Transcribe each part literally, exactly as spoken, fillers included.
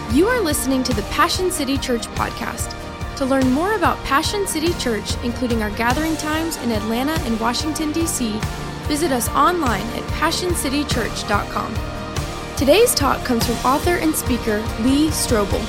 You are listening to the Passion City Church podcast. To learn more about Passion City Church, including our gathering times in Atlanta and Washington, D C, visit us online at passion city church dot com. Today's talk comes from author and speaker Lee Strobel.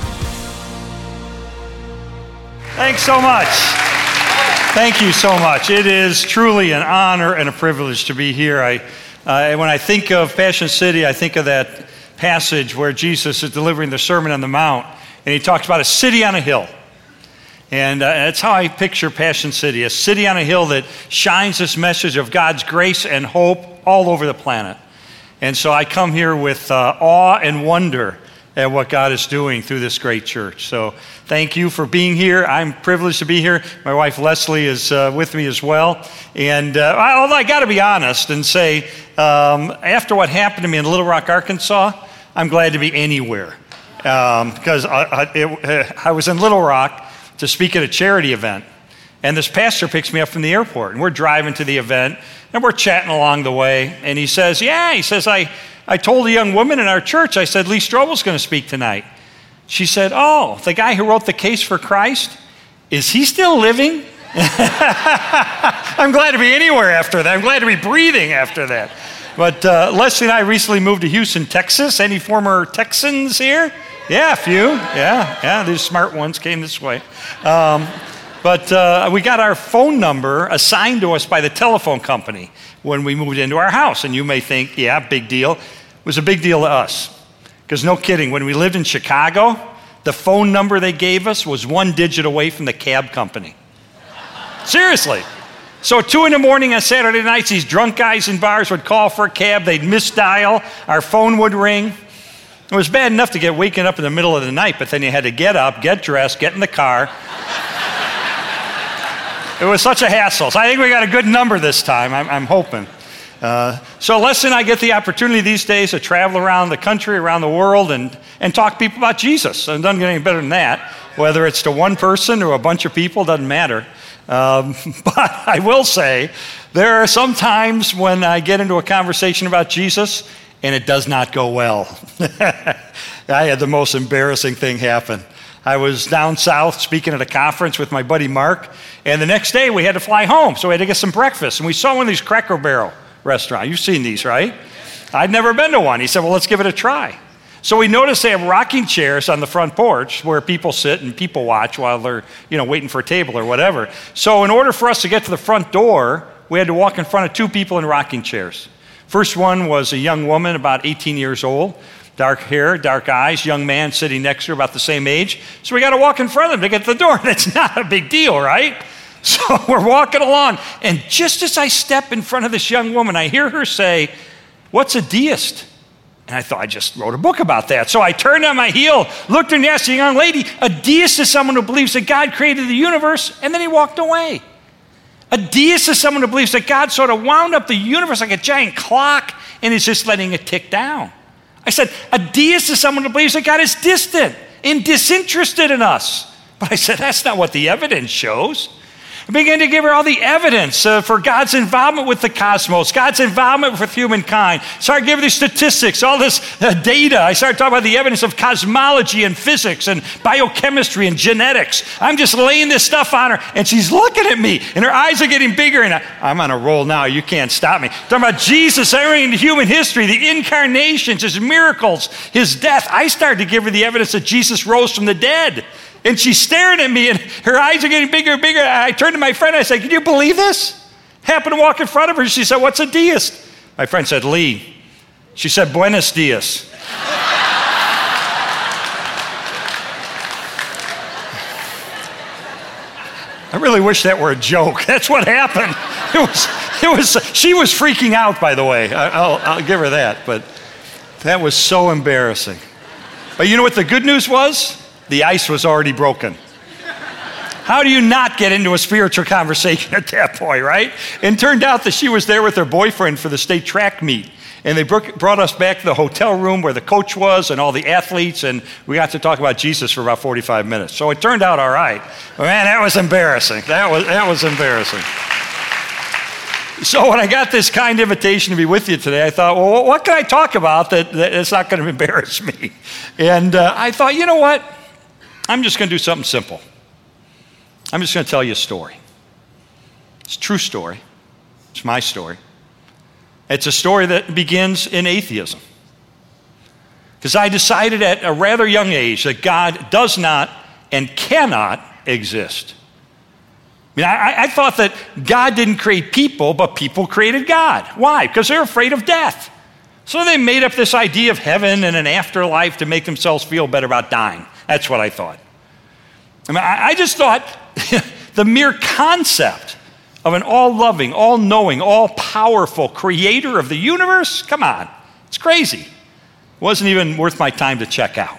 Thanks so much. Thank you so much. It is truly an honor and a privilege to be here. I, uh, when I think of Passion City, I think of that passage where Jesus is delivering the Sermon on the Mount, and he talks about a city on a hill. And uh, that's how I picture Passion City, a city on a hill that shines this message of God's grace and hope all over the planet. And so I come here with uh, awe and wonder at what God is doing through this great church. So thank you for being here. I'm privileged to be here. My wife Leslie is uh, with me as well. And uh, although I got to be honest and say, um, after what happened to me in Little Rock, Arkansas, I'm glad to be anywhere. Um, because I, I, it, I was in Little Rock to speak at a charity event. And this pastor picks me up from the airport. And we're driving to the event. And we're chatting along the way. And he says, yeah, he says, I... I told a young woman in our church, I said, Lee Strobel's going to speak tonight. She said, oh, the guy who wrote The Case for Christ, is he still living? I'm glad to be anywhere after that. I'm glad to be breathing after that. But uh, Leslie and I recently moved to Houston, Texas. Any former Texans here? Yeah, a few. Yeah, yeah, these smart ones came this way. Um, but uh, we got our phone number assigned to us by the telephone company when we moved into our house. And you may think, yeah, big deal. It was a big deal to us. Because no kidding, when we lived in Chicago, the phone number they gave us was one digit away from the cab company. Seriously. So at two in the morning on Saturday nights, these drunk guys in bars would call for a cab. They'd misdial. Our phone would ring. It was bad enough to get waken up in the middle of the night, but then you had to get up, get dressed, get in the car. It was such a hassle. So I think we got a good number this time, I'm, I'm hoping. Uh, so Leslie and I get the opportunity these days to travel around the country, around the world, and, and talk to people about Jesus. And it doesn't get any better than that. Whether it's to one person or a bunch of people, doesn't matter. Um, but I will say, there are some times when I get into a conversation about Jesus, and it does not go well. I had the most embarrassing thing happen. I was down south speaking at a conference with my buddy Mark, and the next day we had to fly home, so we had to get some breakfast. And we saw one of these Cracker Barrel restaurants. You've seen these, right? I'd never been to one. He said, well, let's give it a try. So we noticed they have rocking chairs on the front porch where people sit and people watch while they're, you know, waiting for a table or whatever. So in order for us to get to the front door, we had to walk in front of two people in rocking chairs. First one was a young woman, about eighteen years old. Dark hair, dark eyes, young man sitting next to her about the same age. So we got to walk in front of them to get to the door. That's not a big deal, right? So we're walking along, and just as I step in front of this young woman, I hear her say, what's a deist? And I thought, I just wrote a book about that. So I turned on my heel, looked her and asked the young lady, a deist is someone who believes that God created the universe, and then he walked away. A deist is someone who believes that God sort of wound up the universe like a giant clock and is just letting it tick down. I said, a deist is someone who believes that God is distant and disinterested in us. But I said, that's not what the evidence shows. I began to give her all the evidence uh, for God's involvement with the cosmos, God's involvement with humankind. Started giving her these statistics, all this uh, data. I started talking about the evidence of cosmology and physics and biochemistry and genetics. I'm just laying this stuff on her, and she's looking at me, and her eyes are getting bigger, and I, I'm on a roll now. You can't stop me. Talking about Jesus entering into human history, the incarnations, his miracles, his death. I started to give her the evidence that Jesus rose from the dead. And she's staring at me, and her eyes are getting bigger and bigger. I turned to my friend, I said, can you believe this? Happened to walk in front of her. She said, what's a deist? My friend said, Lee. She said, buenos dias. I really wish that were a joke. That's what happened. It was, it was, she was freaking out, by the way. I, I'll, I'll give her that, but that was so embarrassing. But you know what the good news was? The ice was already broken. How do you not get into a spiritual conversation at that point, right? And it turned out that she was there with her boyfriend for the state track meet. And they brought us back to the hotel room where the coach was and all the athletes, and we got to talk about Jesus for about forty-five minutes. So it turned out all right. But man, that was embarrassing. That was, that was embarrassing. So when I got this kind invitation to be with you today, I thought, well, what can I talk about that, that is not going to embarrass me? And uh, I thought, you know what? I'm just going to do something simple. I'm just going to tell you a story. It's a true story. It's my story. It's a story that begins in atheism. Because I decided at a rather young age that God does not and cannot exist. I mean, I, I thought that God didn't create people, but people created God. Why? Because they're afraid of death. So they made up this idea of heaven and an afterlife to make themselves feel better about dying. That's what I thought. I mean, I, I just thought the mere concept of an all-loving, all-knowing, all-powerful creator of the universe, come on, it's crazy. It wasn't even worth my time to check out.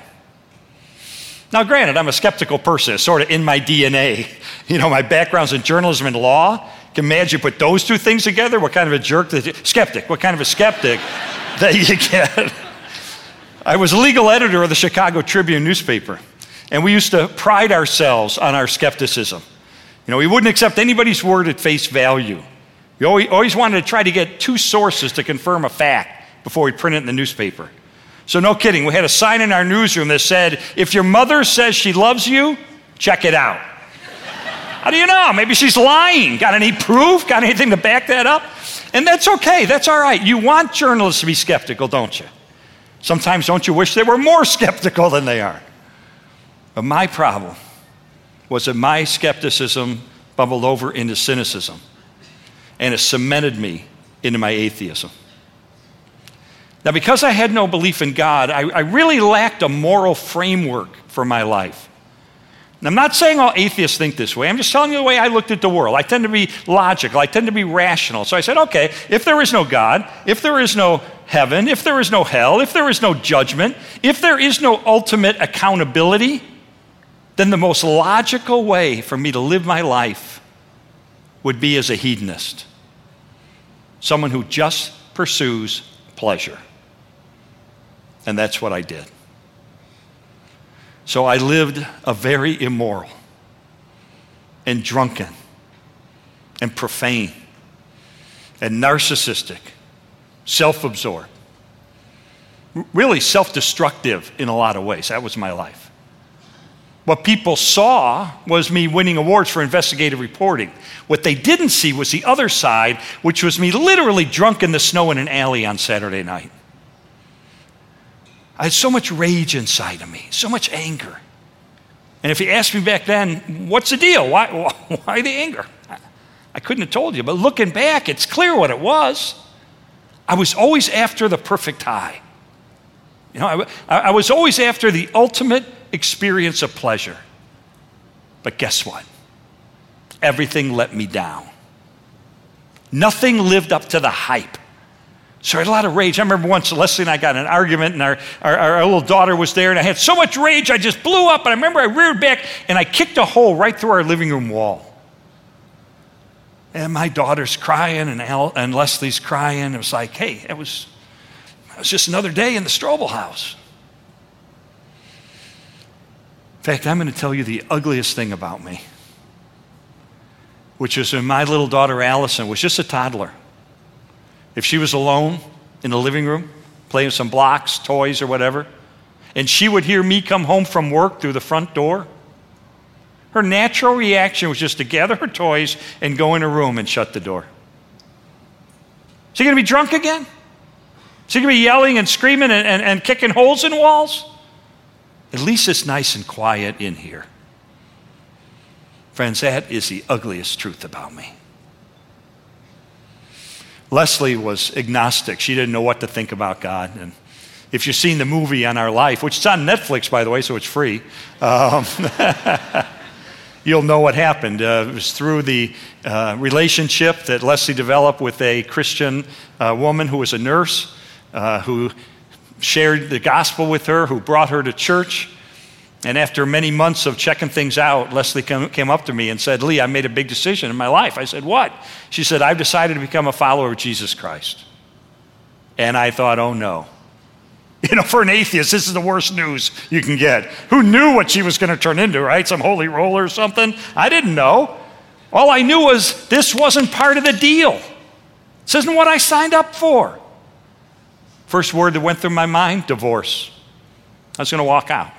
Now, granted, I'm a skeptical person. It's sort of in my D N A. You know, my background's in journalism and law. Can you imagine you put those two things together? What kind of a jerk that you, skeptic, what kind of a skeptic that you get? I was a legal editor of the Chicago Tribune newspaper, and we used to pride ourselves on our skepticism. You know, we wouldn't accept anybody's word at face value. We always, always wanted to try to get two sources to confirm a fact before we print it in the newspaper. So no kidding, we had a sign in our newsroom that said, if your mother says she loves you, check it out. How do you know? Maybe she's lying. Got any proof? Got anything to back that up? And that's okay, that's all right. You want journalists to be skeptical, don't you? Sometimes don't you wish they were more skeptical than they are? But my problem was that my skepticism bubbled over into cynicism, and it cemented me into my atheism. Now, because I had no belief in God, I, I really lacked a moral framework for my life. And I'm not saying all atheists think this way. I'm just telling you the way I looked at the world. I tend to be logical. I tend to be rational. So I said, okay, if there is no God, if there is no heaven, if there is no hell, if there is no judgment, if there is no ultimate accountability, then the most logical way for me to live my life would be as a hedonist, someone who just pursues pleasure. And that's what I did. So I lived a very immoral and drunken and profane and narcissistic, self-absorbed, really self-destructive in a lot of ways. That was my life. What people saw was me winning awards for investigative reporting. What they didn't see was the other side, which was me literally drunk in the snow in an alley on Saturday night. I had so much rage inside of me, so much anger. And if you asked me back then, what's the deal? Why, why the anger? I couldn't have told you, but looking back, it's clear what it was. I was always after the perfect high. You know, I, I was always after the ultimate experience of pleasure. But guess what? Everything let me down. Nothing lived up to the hype. So I had a lot of rage. I remember once Leslie and I got in an argument, and our, our, our little daughter was there, and I had so much rage, I just blew up. And I remember I reared back, and I kicked a hole right through our living room wall. And my daughter's crying, and, Al, and Leslie's crying. It was like, hey, it was, it was just another day in the Strobel house. In fact, I'm going to tell you the ugliest thing about me, which is when my little daughter Allison was just a toddler. If she was alone in the living room, playing with some blocks, toys, or whatever, and she would hear me come home from work through the front door, her natural reaction was just to gather her toys and go in her room and shut the door. Is he going to be drunk again? Is he going to be yelling and screaming and, and, and kicking holes in walls? At least it's nice and quiet in here. Friends, that is the ugliest truth about me. Leslie was agnostic. She didn't know what to think about God. And if you've seen the movie On Our Life, which is on Netflix, by the way, so it's free, um, you'll know what happened. Uh, it was through the uh, relationship that Leslie developed with a Christian uh, woman who was a nurse, uh, who shared the gospel with her, who brought her to church. And after many months of checking things out, Leslie came up to me and said, Lee, I made a big decision in my life. I said, what? She said, I've decided to become a follower of Jesus Christ. And I thought, oh no. You know, for an atheist, this is the worst news you can get. Who knew what she was going to turn into, right? Some holy roller or something? I didn't know. All I knew was this wasn't part of the deal. This isn't what I signed up for. First word that went through my mind, divorce. I was going to walk out.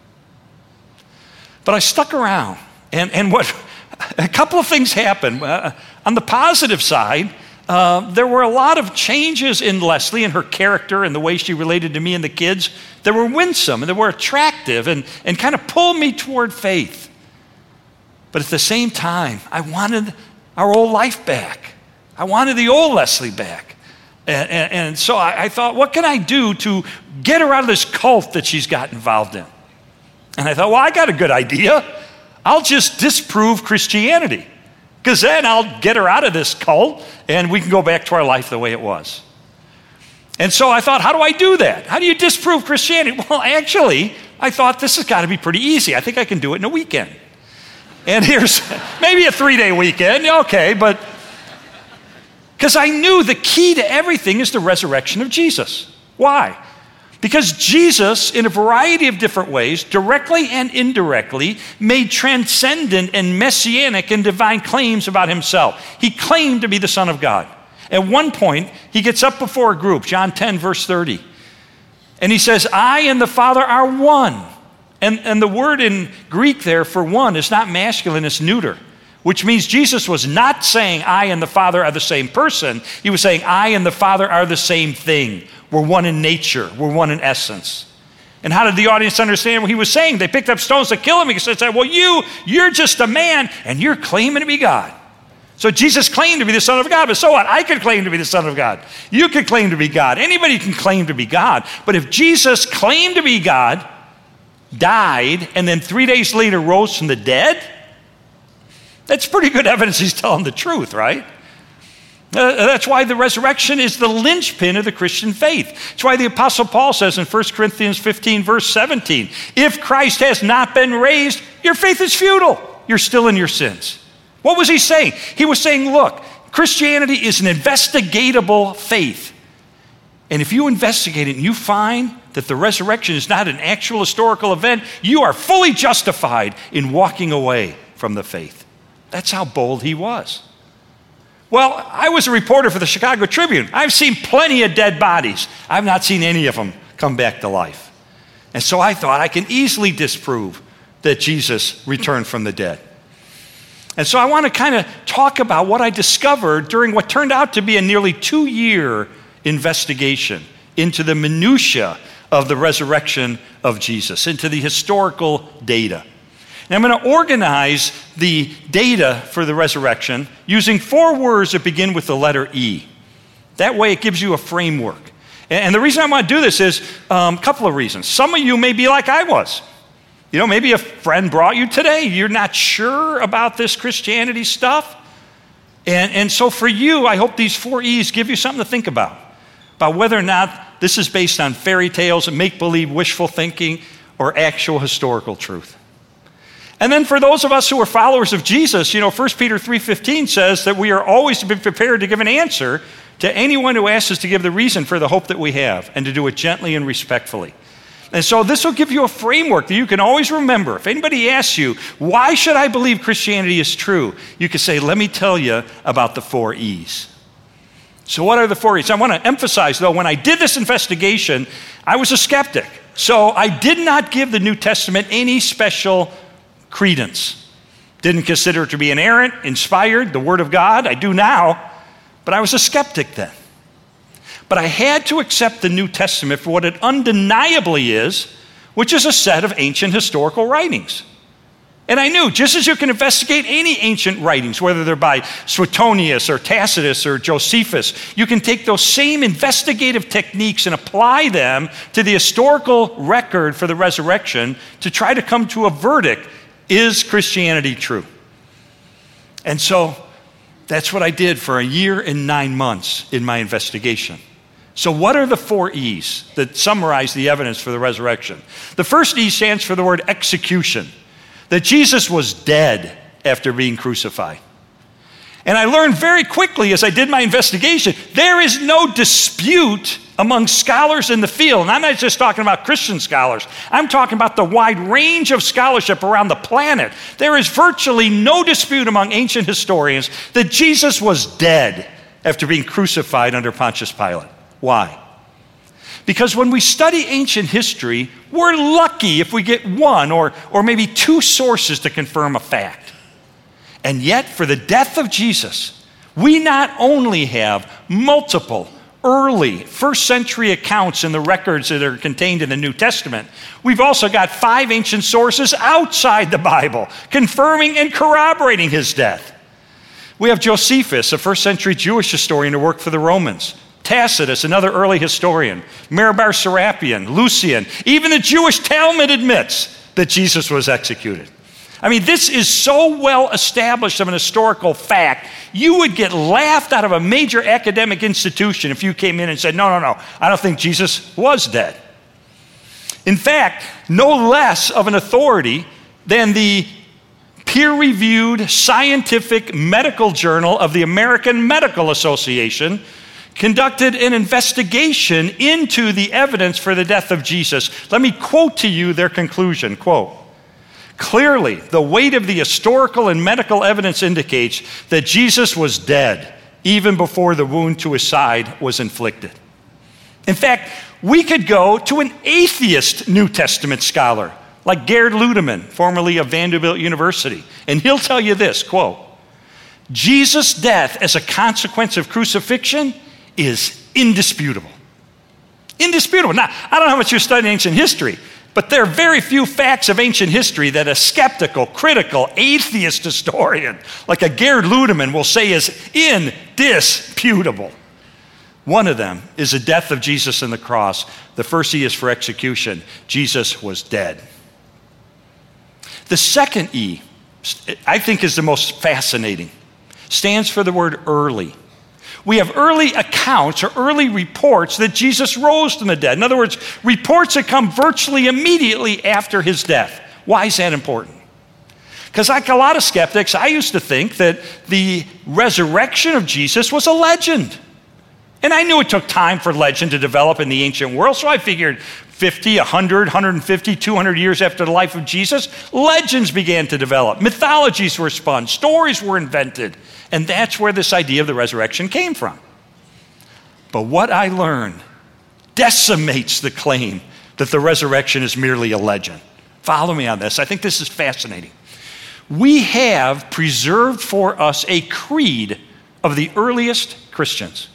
But I stuck around, and, and what a couple of things happened. Uh, on the positive side, uh, there were a lot of changes in Leslie and her character and the way she related to me and the kids that were winsome and that were attractive and, and kind of pulled me toward faith. But at the same time, I wanted our old life back. I wanted the old Leslie back. And, and, and so I, I thought, what can I do to get her out of this cult that she's got involved in? And I thought, well, I got a good idea. I'll just disprove Christianity, because then I'll get her out of this cult and we can go back to our life the way it was. And so I thought, how do I do that? How do you disprove Christianity? Well, actually, I thought this has got to be pretty easy. I think I can do it in a weekend. And here's maybe a three-day weekend, okay, but because I knew the key to everything is the resurrection of Jesus. Why? Because Jesus, in a variety of different ways, directly and indirectly, made transcendent and messianic and divine claims about himself. He claimed to be the Son of God. At one point, he gets up before a group, John ten, verse thirty, and he says, I and the Father are one. And, and the word in Greek there for one is not masculine, it's neuter, which means Jesus was not saying I and the Father are the same person. He was saying I and the Father are the same thing. We're one in nature. We're one in essence. And how did the audience understand what he was saying? They picked up stones to kill him. He said, well, you, you're just a man, and you're claiming to be God. So Jesus claimed to be the Son of God, but so what? I could claim to be the Son of God. You could claim to be God. Anybody can claim to be God. But if Jesus claimed to be God, died, and then three days later rose from the dead, that's pretty good evidence he's telling the truth, right? Uh, that's why the resurrection is the linchpin of the Christian faith. That's why the Apostle Paul says in First Corinthians fifteen, verse seventeen, if Christ has not been raised, your faith is futile. You're still in your sins. What was he saying? He was saying, look, Christianity is an investigatable faith. And if you investigate it and you find that the resurrection is not an actual historical event, you are fully justified in walking away from the faith. That's how bold he was. Well, I was a reporter for the Chicago Tribune. I've seen plenty of dead bodies. I've not seen any of them come back to life. And so I thought I can easily disprove that Jesus returned from the dead. And so I want to kind of talk about what I discovered during what turned out to be a nearly two-year investigation into the minutia of the resurrection of Jesus, into the historical data. And I'm going to organize the data for the resurrection using four words that begin with the letter E. That way it gives you a framework. And the reason I want to do this is um, a couple of reasons. Some of you may be like I was. You know, maybe a friend brought you today. You're not sure about this Christianity stuff. And, and so for you, I hope these four E's give you something to think about, about whether or not this is based on fairy tales and make-believe wishful thinking or actual historical truth. And then for those of us who are followers of Jesus, you know, First Peter three fifteen says that we are always to be prepared to give an answer to anyone who asks us to give the reason for the hope that we have and to do it gently and respectfully. And so this will give you a framework that you can always remember. If anybody asks you, why should I believe Christianity is true? You can say, let me tell you about the four E's. So what are the four E's? I want to emphasize, though, when I did this investigation, I was a skeptic. So I did not give the New Testament any special credence. Didn't consider it to be inerrant, inspired, the Word of God. I do now, but I was a skeptic then. But I had to accept the New Testament for what it undeniably is, which is a set of ancient historical writings. And I knew, just as you can investigate any ancient writings, whether they're by Suetonius or Tacitus or Josephus, you can take those same investigative techniques and apply them to the historical record for the resurrection to try to come to a verdict. Is Christianity true? And so that's what I did for a year and nine months in my investigation. So what are the four E's that summarize the evidence for the resurrection? The first E stands for the word execution, that Jesus was dead after being crucified. And I learned very quickly as I did my investigation, there is no dispute among scholars in the field. And I'm not just talking about Christian scholars. I'm talking about the wide range of scholarship around the planet. There is virtually no dispute among ancient historians that Jesus was dead after being crucified under Pontius Pilate. Why? Because when we study ancient history, we're lucky if we get one or, or maybe two sources to confirm a fact. And yet, for the death of Jesus, we not only have multiple early first century accounts in the records that are contained in the New Testament, we've also got five ancient sources outside the Bible confirming and corroborating his death. We have Josephus, a first century Jewish historian who worked for the Romans. Tacitus, another early historian. Mirabar Serapion, Lucian. Even the Jewish Talmud admits that Jesus was executed. I mean, this is so well established of an historical fact, you would get laughed out of a major academic institution if you came in and said, no, no, no, I don't think Jesus was dead. In fact, no less of an authority than the peer-reviewed scientific medical journal of the American Medical Association conducted an investigation into the evidence for the death of Jesus. Let me quote to you their conclusion, quote, "Clearly, the weight of the historical and medical evidence indicates that Jesus was dead even before the wound to his side was inflicted." In fact, we could go to an atheist New Testament scholar like Gerd Ludemann, formerly of Vanderbilt University, and he'll tell you this, quote, "Jesus' death as a consequence of crucifixion is indisputable." Indisputable. Now, I don't know how much you're studying ancient history, but there are very few facts of ancient history that a skeptical, critical, atheist historian like a Gerd Ludemann will say is indisputable. One of them is the death of Jesus on the cross. The first E is for execution. Jesus was dead. The second E, I think, is the most fascinating. Stands for the word early. We have early accounts or early reports that Jesus rose from the dead. In other words, reports that come virtually immediately after his death. Why is that important? Because like a lot of skeptics, I used to think that the resurrection of Jesus was a legend. And I knew it took time for legend to develop in the ancient world, so I figured fifty, one hundred, one hundred fifty, two hundred years after the life of Jesus, legends began to develop. Mythologies were spun, stories were invented, and that's where this idea of the resurrection came from. But what I learned decimates the claim that the resurrection is merely a legend. Follow me on this. I think this is fascinating. We have preserved for us a creed of the earliest Christians.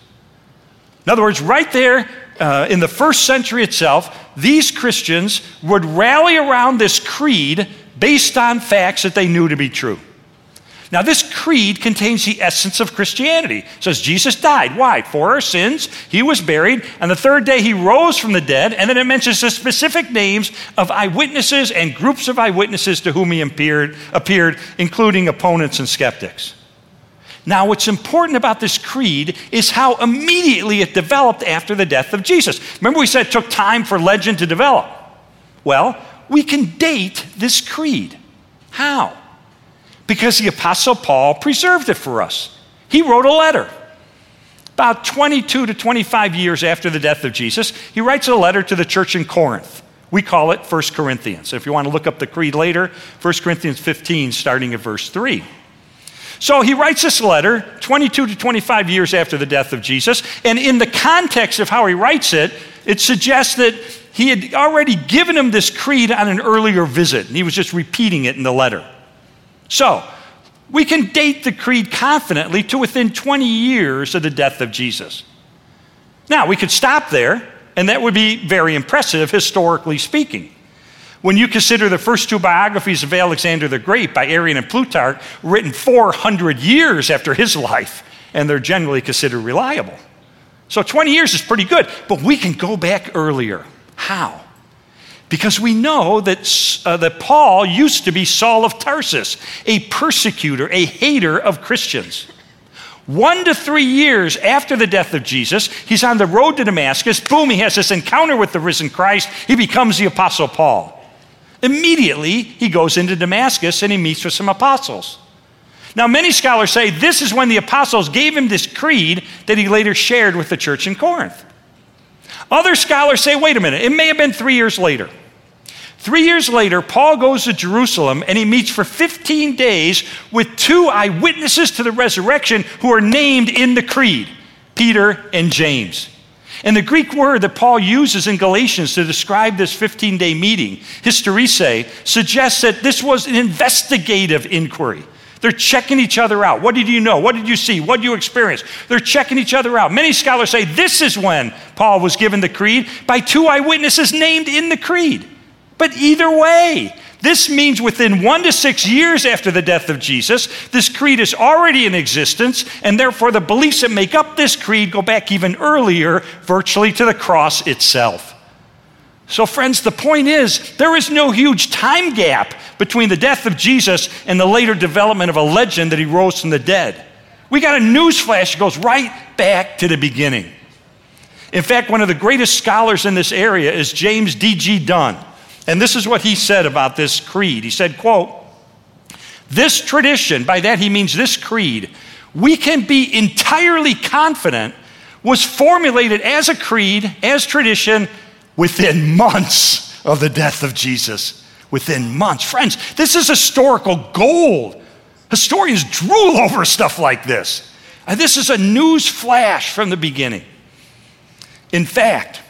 In other words, right there uh, in the first century itself, these Christians would rally around this creed based on facts that they knew to be true. Now, this creed contains the essence of Christianity. It says Jesus died. Why? For our sins. He was buried. And the third day he rose from the dead. And then it mentions the specific names of eyewitnesses and groups of eyewitnesses to whom he appeared, appeared, including opponents and skeptics. Now, what's important about this creed is how immediately it developed after the death of Jesus. Remember we said it took time for legend to develop? Well, we can date this creed. How? Because the Apostle Paul preserved it for us. He wrote a letter. About twenty-two to twenty-five years after the death of Jesus, he writes a letter to the church in Corinth. We call it First Corinthians. If you want to look up the creed later, First Corinthians fifteen, starting at verse three. So he writes this letter twenty-two to twenty-five years after the death of Jesus, and in the context of how he writes it, it suggests that he had already given him this creed on an earlier visit, and he was just repeating it in the letter. So, we can date the creed confidently to within twenty years of the death of Jesus. Now, we could stop there, and that would be very impressive, historically speaking. When you consider the first two biographies of Alexander the Great by Arrian and Plutarch, written four hundred years after his life, and they're generally considered reliable. So twenty years is pretty good, but we can go back earlier. How? Because we know that, uh, that Paul used to be Saul of Tarsus, a persecutor, a hater of Christians. One to three years after the death of Jesus, he's on the road to Damascus. Boom, he has this encounter with the risen Christ. He becomes the Apostle Paul. Immediately, he goes into Damascus and he meets with some apostles. Now, many scholars say this is when the apostles gave him this creed that he later shared with the church in Corinth. Other scholars say, wait a minute, it may have been three years later. Three years later, Paul goes to Jerusalem and he meets for fifteen days with two eyewitnesses to the resurrection who are named in the creed. Peter, and James. And the Greek word that Paul uses in Galatians to describe this fifteen-day meeting, hysteresis, suggests that this was an investigative inquiry. They're checking each other out. What did you know? What did you see? What did you experience? They're checking each other out. Many scholars say this is when Paul was given the creed by two eyewitnesses named in the creed. But either way, this means within one to six years after the death of Jesus, this creed is already in existence, and therefore the beliefs that make up this creed go back even earlier, virtually to the cross itself. So friends, the point is, there is no huge time gap between the death of Jesus and the later development of a legend that he rose from the dead. We got a news flash that goes right back to the beginning. In fact, one of the greatest scholars in this area is James D G Dunn. And this is what he said about this creed. He said, quote, "This tradition," by that he means this creed, "we can be entirely confident was formulated as a creed, as tradition, within months of the death of Jesus." Within months. Friends, this is historical gold. Historians drool over stuff like this. And this is a news flash from the beginning. In fact,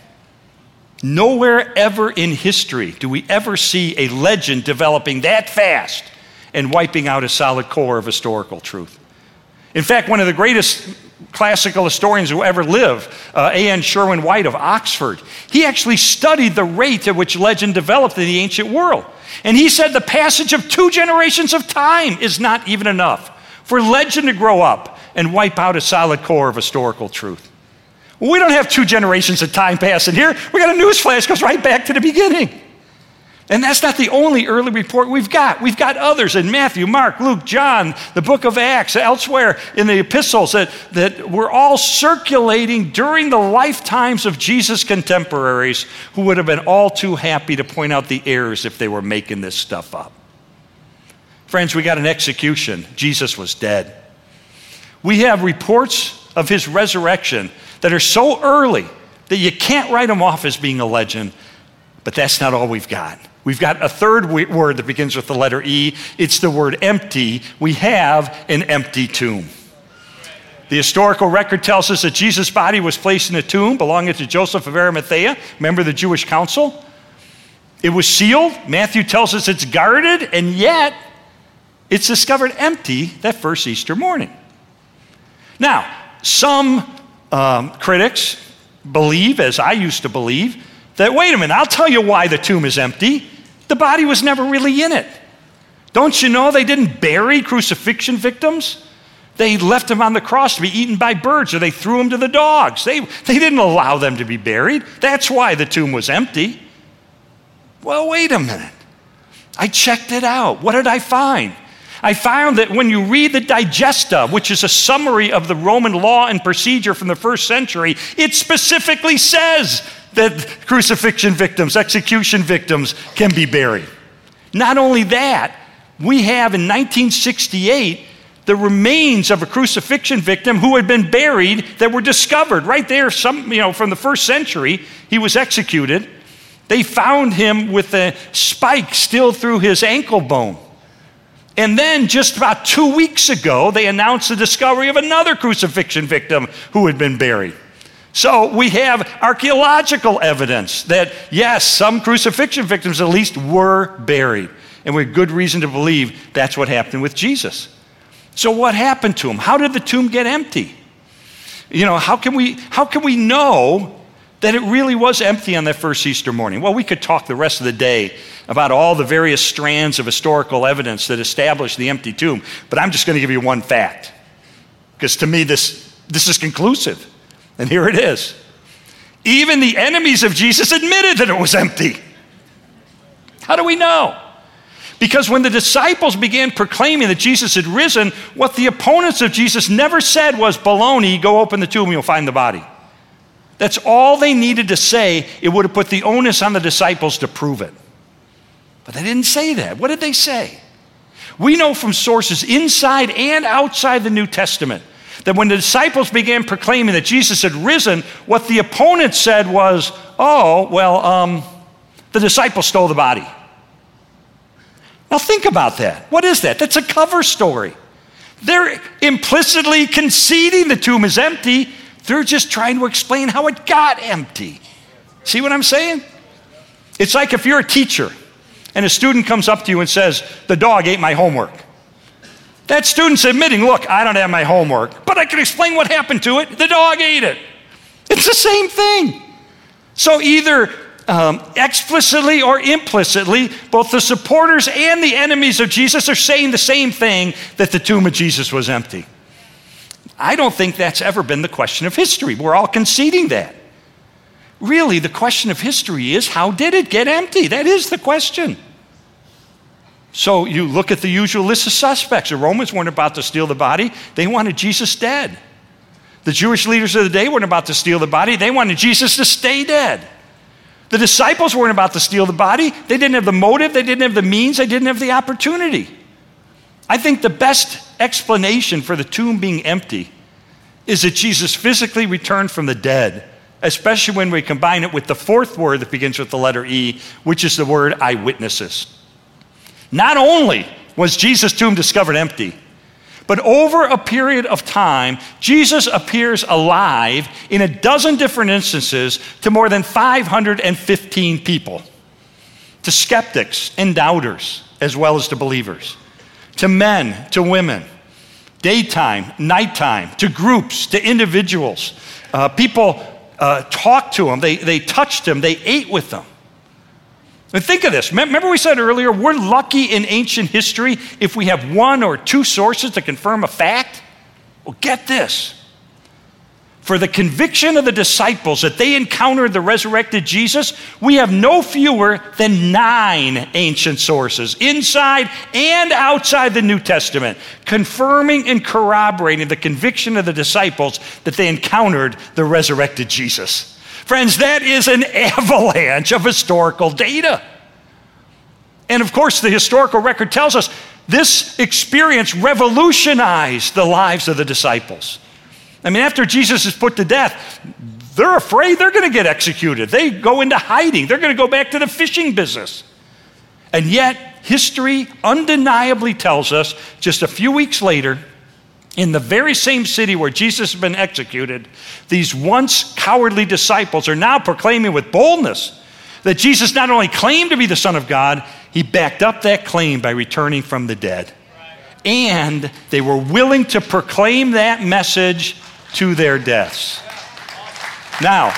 nowhere ever in history do we ever see a legend developing that fast and wiping out a solid core of historical truth. In fact, one of the greatest classical historians who ever lived, uh, A N Sherwin White of Oxford, he actually studied the rate at which legend developed in the ancient world. And he said the passage of two generations of time is not even enough for legend to grow up and wipe out a solid core of historical truth. Well, we don't have two generations of time passing here. We got a news flash that goes right back to the beginning. And that's not the only early report we've got. We've got others in Matthew, Mark, Luke, John, the book of Acts, elsewhere in the epistles that, that were all circulating during the lifetimes of Jesus' contemporaries who would have been all too happy to point out the errors if they were making this stuff up. Friends, we got an execution. Jesus was dead. We have reports of his resurrection that are so early that you can't write them off as being a legend, but that's not all we've got. We've got a third word that begins with the letter E. It's the word empty. We have an empty tomb. The historical record tells us that Jesus' body was placed in a tomb belonging to Joseph of Arimathea, member of the Jewish council. It was sealed. Matthew tells us it's guarded, and yet it's discovered empty that first Easter morning. Now, some um, critics believe, as I used to believe, that, wait a minute, I'll tell you why the tomb is empty. The body was never really in it. Don't you know they didn't bury crucifixion victims? They left them on the cross to be eaten by birds, or they threw them to the dogs. They, they didn't allow them to be buried. That's why the tomb was empty. Well, wait a minute. I checked it out. What did I find? I found that when you read the Digesta, which is a summary of the Roman law and procedure from the first century, it specifically says that crucifixion victims, execution victims can be buried. Not only that, we have in nineteen sixty-eight the remains of a crucifixion victim who had been buried that were discovered right there, some, you know, from the first century. He was executed. They found him with a spike still through his ankle bone. And then just about two weeks ago, they announced the discovery of another crucifixion victim who had been buried. So we have archaeological evidence that, yes, some crucifixion victims at least were buried. And we have good reason to believe that's what happened with Jesus. So what happened to him? How did the tomb get empty? You know, how can we, how can we know that it really was empty on that first Easter morning? Well, we could talk the rest of the day about all the various strands of historical evidence that establish the empty tomb, but I'm just going to give you one fact, because to me this, this is conclusive. And here it is. Even the enemies of Jesus admitted that it was empty. How do we know? Because when the disciples began proclaiming that Jesus had risen, what the opponents of Jesus never said was, baloney, go open the tomb and you'll find the body. That's all they needed to say. It would have put the onus on the disciples to prove it. But they didn't say that. What did they say? We know from sources inside and outside the New Testament that when the disciples began proclaiming that Jesus had risen, what the opponents said was, oh, well, um, the disciples stole the body. Now think about that. What is that? That's a cover story. They're implicitly conceding the tomb is empty, They're just trying to explain how it got empty. See what I'm saying? It's like if you're a teacher and a student comes up to you and says, the dog ate my homework. That student's admitting, look, I don't have my homework, but I can explain what happened to it. The dog ate it. It's the same thing. So either um, explicitly or implicitly, both the supporters and the enemies of Jesus are saying the same thing, that the tomb of Jesus was empty. I don't think that's ever been the question of history. We're all conceding that. Really, the question of history is, how did it get empty? That is the question. So you look at the usual list of suspects. The Romans weren't about to steal the body. They wanted Jesus dead. The Jewish leaders of the day weren't about to steal the body. They wanted Jesus to stay dead. The disciples weren't about to steal the body. They didn't have the motive. They didn't have the means. They didn't have the opportunity. I think the best explanation for the tomb being empty is that Jesus physically returned from the dead, especially when we combine it with the fourth word that begins with the letter E, which is the word eyewitnesses. Not only was Jesus' tomb discovered empty, but over a period of time, Jesus appears alive in a dozen different instances to more than five hundred fifteen people, to skeptics and doubters, as well as to believers, to men, to women, daytime, nighttime, to groups, to individuals. Uh, people uh, talked to him, they, they touched him, they ate with them. And think of this. Remember we said earlier, we're lucky in ancient history if we have one or two sources to confirm a fact? Well, get this. For the conviction of the disciples that they encountered the resurrected Jesus, we have no fewer than nine ancient sources, inside and outside the New Testament, confirming and corroborating the conviction of the disciples that they encountered the resurrected Jesus. Friends, that is an avalanche of historical data. And of course, the historical record tells us this experience revolutionized the lives of the disciples. I mean, after Jesus is put to death, they're afraid they're going to get executed. They go into hiding. They're going to go back to the fishing business. And yet, history undeniably tells us just a few weeks later, in the very same city where Jesus has been executed, these once cowardly disciples are now proclaiming with boldness that Jesus not only claimed to be the Son of God, he backed up that claim by returning from the dead. And they were willing to proclaim that message to their deaths. Now,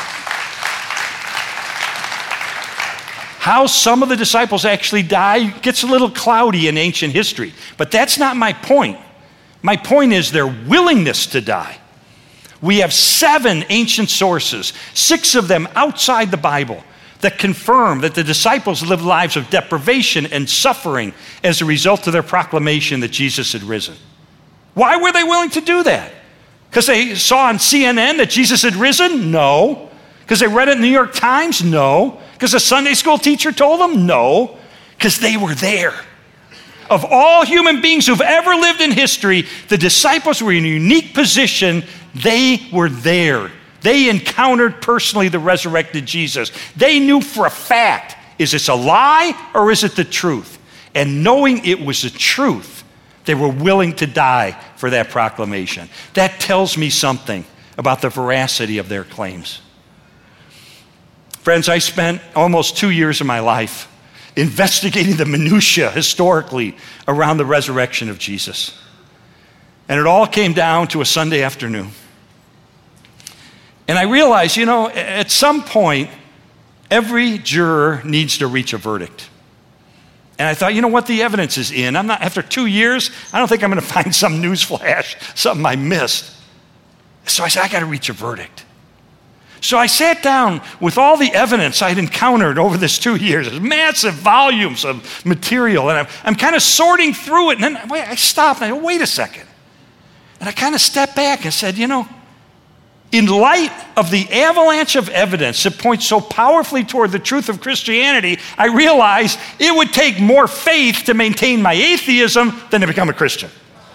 how some of the disciples actually die gets a little cloudy in ancient history, but that's not my point. My point is their willingness to die. We have seven ancient sources, six of them outside the Bible, that confirm that the disciples lived lives of deprivation and suffering as a result of their proclamation that Jesus had risen. Why were they willing to do that? Because they saw on C N N that Jesus had risen? No. Because they read it in the New York Times? No. Because a Sunday school teacher told them? No. Because they were there. Of all human beings who've ever lived in history, the disciples were in a unique position. They were there. They encountered personally the resurrected Jesus. They knew for a fact, is this a lie or is it the truth? And knowing it was the truth, they were willing to die for that proclamation. That tells me something about the veracity of their claims. Friends, I spent almost two years of my life investigating the minutiae historically around the resurrection of Jesus. And it all came down to a Sunday afternoon. And I realized, you know, at some point, every juror needs to reach a verdict. And I thought, you know what, the evidence is in. I'm not, after two years, I don't think I'm going to find some news flash, something I missed. So I said, I got to reach a verdict. So I sat down with all the evidence I'd encountered over this two years, massive volumes of material, and I'm, I'm kind of sorting through it, and then wait, I stopped, and I go, wait a second. And I kind of stepped back and said, you know, in light of the avalanche of evidence that points so powerfully toward the truth of Christianity, I realized it would take more faith to maintain my atheism than to become a Christian.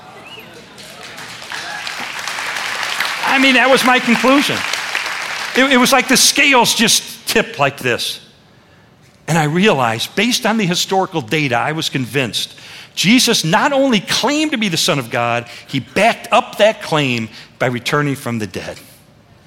I mean, that was my conclusion. It, it was like the scales just tipped like this. And I realized, based on the historical data, I was convinced Jesus not only claimed to be the Son of God, he backed up that claim by returning from the dead.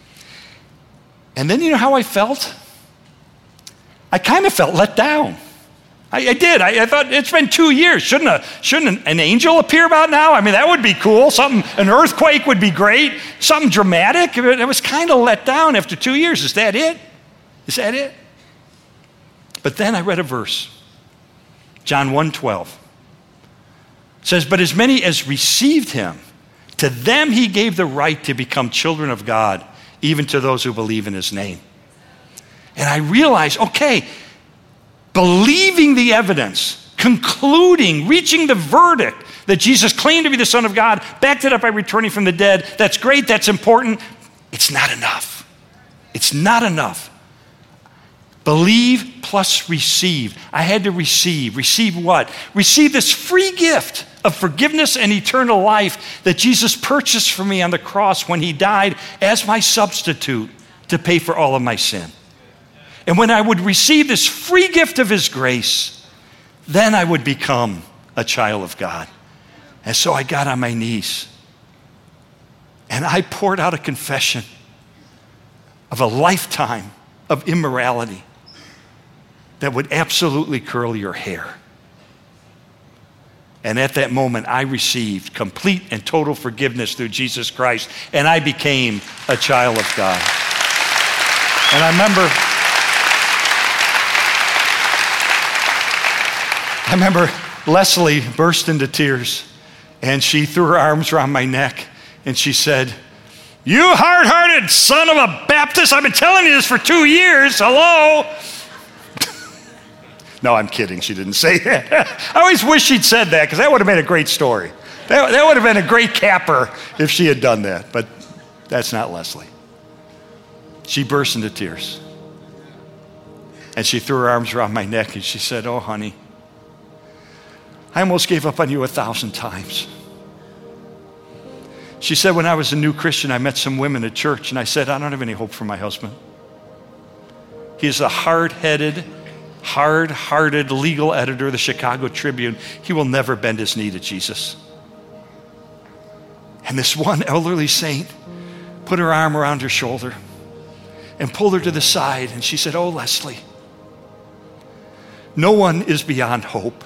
And then you know how I felt? I kind of felt let down. I, I did. I, I thought, it's been two years. Shouldn't, a, shouldn't an, an angel appear about now? I mean, that would be cool. Something, an earthquake would be great. Something dramatic. I was kind of let down after two years. Is that it? Is that it? But then I read a verse. John one twelve. It says, but as many as received him, to them he gave the right to become children of God, even to those who believe in his name. And I realized, okay, believing the evidence, concluding, reaching the verdict that Jesus claimed to be the Son of God, backed it up by returning from the dead, that's great, that's important. It's not enough. It's not enough. Believe plus receive. I had to receive. Receive what? Receive this free gift of forgiveness and eternal life that Jesus purchased for me on the cross when he died as my substitute to pay for all of my sin. And when I would receive this free gift of his grace, then I would become a child of God. And so I got on my knees and I poured out a confession of a lifetime of immorality that would absolutely curl your hair. And at that moment, I received complete and total forgiveness through Jesus Christ, and I became a child of God. And I remember, I remember Leslie burst into tears, and she threw her arms around my neck, and she said, "You hard-hearted son of a Baptist, I've been telling you this for two years, hello?" No, I'm kidding. She didn't say that. I always wish she'd said that because that would have been a great story. That, that would have been a great capper if she had done that. But that's not Leslie. She burst into tears. And she threw her arms around my neck and she said, "Oh, honey, I almost gave up on you a thousand times." She said, when I was a new Christian, I met some women at church and I said, "I don't have any hope for my husband. He's a hard-headed, hard-hearted legal editor of the Chicago Tribune. He will never bend his knee to Jesus." And this one elderly saint put her arm around her shoulder and pulled her to the side, and she said, "Oh, Leslie, no one is beyond hope."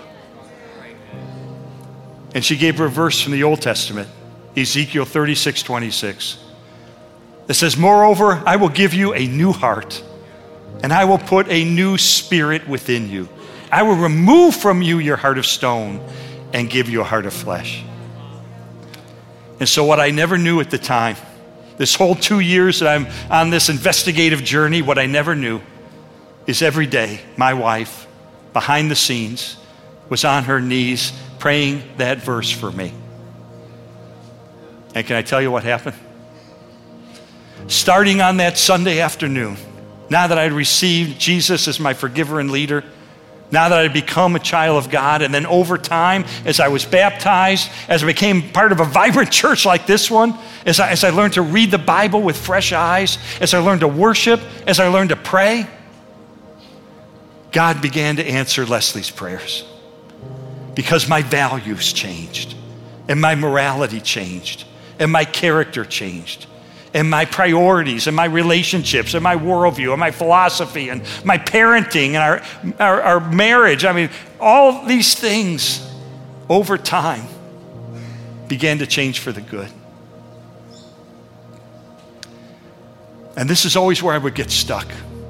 And she gave her a verse from the Old Testament, Ezekiel thirty-six twenty-six. It says, "Moreover, I will give you a new heart, and I will put a new spirit within you. I will remove from you your heart of stone and give you a heart of flesh." And so what I never knew at the time, this whole two years that I'm on this investigative journey, what I never knew is every day my wife, behind the scenes, was on her knees praying that verse for me. And can I tell you what happened? Starting on that Sunday afternoon, now that I had received Jesus as my forgiver and leader, now that I had become a child of God, and then over time, as I was baptized, as I became part of a vibrant church like this one, as I, as I learned to read the Bible with fresh eyes, as I learned to worship, as I learned to pray, God began to answer Leslie's prayers because my values changed, and my morality changed, and my character changed, and my priorities, and my relationships, and my worldview, and my philosophy, and my parenting, and our, our, our marriage. I mean, all these things over time began to change for the good. And this is always where I would get stuck.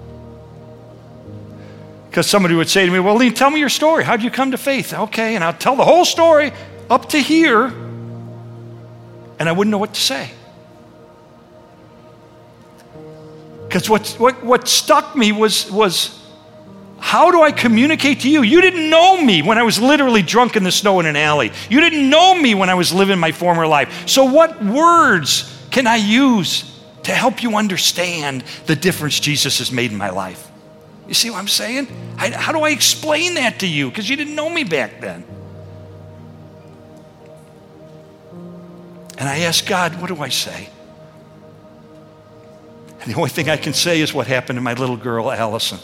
Because somebody would say to me, "Well, Lee, tell me your story. How'd you come to faith?" Okay, and I'll tell the whole story up to here, and I wouldn't know what to say. Because what, what, what stuck me was, was, how do I communicate to you? You didn't know me when I was literally drunk in the snow in an alley. You didn't know me when I was living my former life. So what words can I use to help you understand the difference Jesus has made in my life? You see what I'm saying? I, how do I explain that to you? Because you didn't know me back then. And I asked God, what do I say? And the only thing I can say is what happened to my little girl, Allison.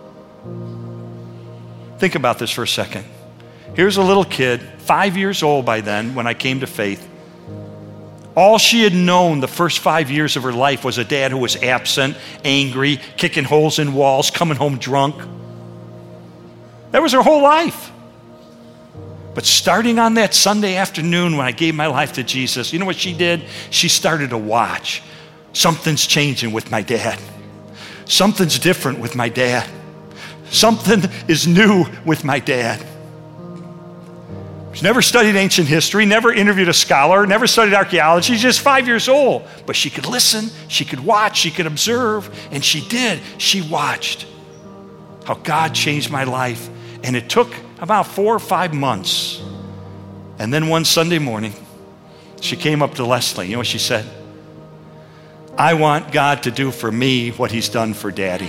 Think about this for a second. Here's a little kid, five years old by then, when I came to faith, All she had known the first five years of her life was a dad who was absent, angry, kicking holes in walls, coming home drunk. That was her whole life. But starting on that Sunday afternoon when I gave my life to Jesus, you know what she did? She started to watch. Something's changing with my dad. Something's different with my dad. Something is new with my dad. She never studied ancient history, never interviewed a scholar, never studied archaeology. She's just five years old. But she could listen, she could watch, she could observe, and she did. She watched how God changed my life. And it took about four or five months. And then one Sunday morning, she came up to Leslie. You know what she said? I want God to do for me what he's done for Daddy.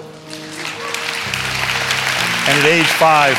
And at age five,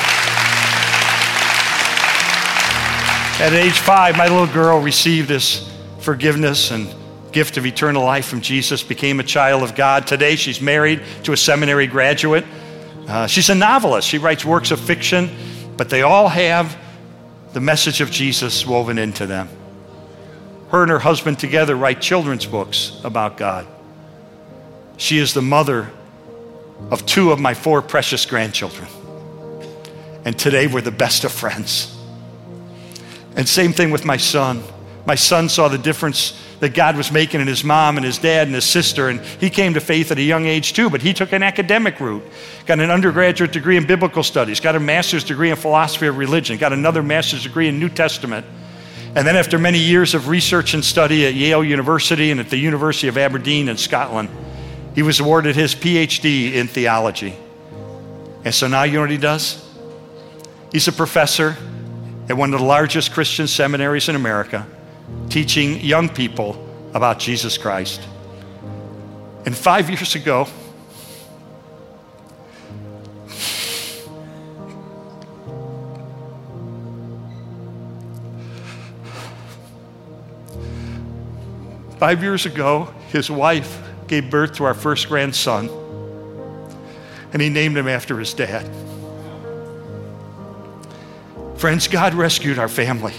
At age five, my little girl received this forgiveness and gift of eternal life from Jesus, became a child of God. Today, she's married to a seminary graduate. Uh, she's a novelist. She writes works of fiction, but they all have the message of Jesus woven into them. Her and her husband together write children's books about God. She is the mother of two of my four precious grandchildren. And today, we're the best of friends. And same thing with my son. My son saw the difference that God was making in his mom and his dad and his sister, and he came to faith at a young age too, but he took an academic route. Got an undergraduate degree in biblical studies, got a master's degree in philosophy of religion, got another master's degree in New Testament. And then after many years of research and study at Yale University and at the University of Aberdeen in Scotland, he was awarded his P H D in theology. And so now you know what he does? He's a professor at one of the largest Christian seminaries in America, teaching young people about Jesus Christ. And five years ago, five years ago, his wife gave birth to our first grandson, and he named him after his dad. Friends, God rescued our family.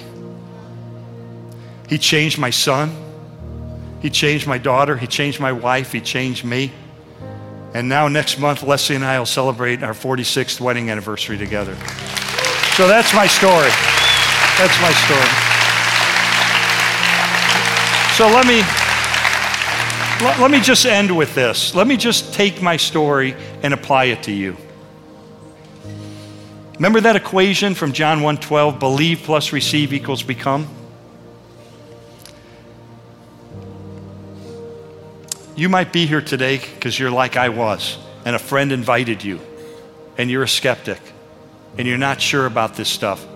He changed my son. He changed my daughter. He changed my wife. He changed me. And now next month, Leslie and I will celebrate our forty-sixth wedding anniversary together. So that's my story. That's my story. So let me, let, let me just end with this. Let me just take my story and apply it to you. Remember that equation from John one twelve, believe plus receive equals become? You might be here today because you're like I was, and a friend invited you, and you're a skeptic, and you're not sure about this stuff.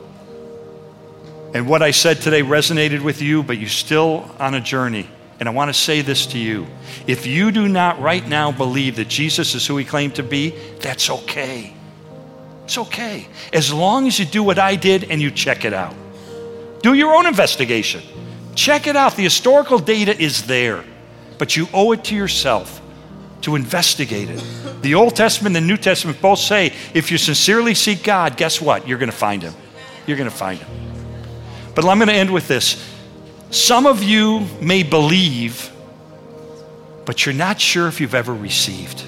And what I said today resonated with you, but you're still on a journey. And I want to say this to you. If you do not right now believe that Jesus is who he claimed to be, that's okay. It's okay. As long as you do what I did and you check it out. Do your own investigation. Check it out. The historical data is there. But you owe it to yourself to investigate it. The Old Testament and the New Testament both say, if you sincerely seek God, guess what? You're going to find him. You're going to find him. But I'm going to end with this. Some of you may believe, but you're not sure if you've ever received.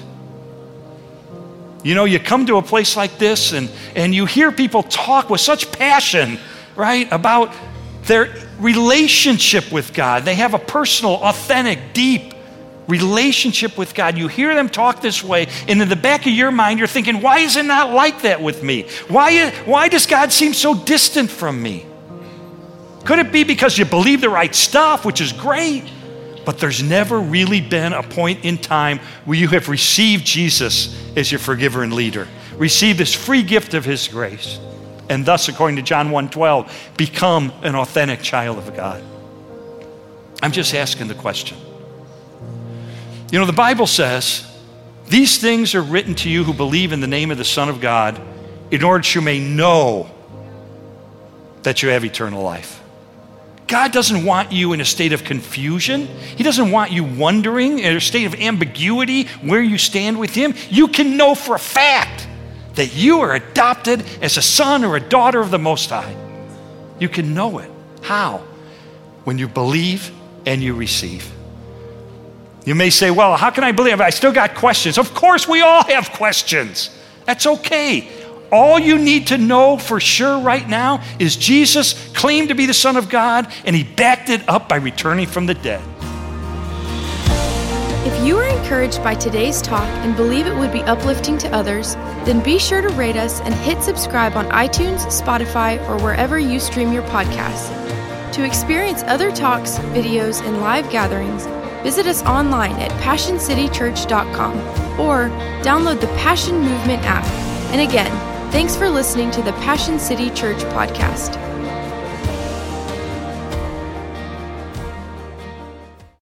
You know, you come to a place like this and, and you hear people talk with such passion, right, about their relationship with God. They have a personal, authentic, deep relationship with God. You hear them talk this way, and in the back of your mind, you're thinking, why is it not like that with me? Why, why does God seem so distant from me? Could it be because you believe the right stuff, which is great, but there's never really been a point in time where you have received Jesus as your forgiver and leader, received this free gift of his grace, and thus, according to John one twelve, become an authentic child of God? I'm just asking the question. You know, the Bible says, these things are written to you who believe in the name of the Son of God, in order that you may know that you have eternal life. God doesn't want you in a state of confusion. He doesn't want you wondering in a state of ambiguity where you stand with him. You can know for a fact that you are adopted as a son or a daughter of the Most High. You can know it. How? When you believe and you receive. You may say, well, how can I believe? I still got questions. Of course, we all have questions. That's okay. All you need to know for sure right now is Jesus claimed to be the Son of God, and he backed it up by returning from the dead. If you are encouraged by today's talk and believe it would be uplifting to others, then be sure to rate us and hit subscribe on iTunes, Spotify, or wherever you stream your podcasts. To experience other talks, videos, and live gatherings, visit us online at passion city church dot com or download the Passion Movement app. And again, thanks for listening to the Passion City Church podcast.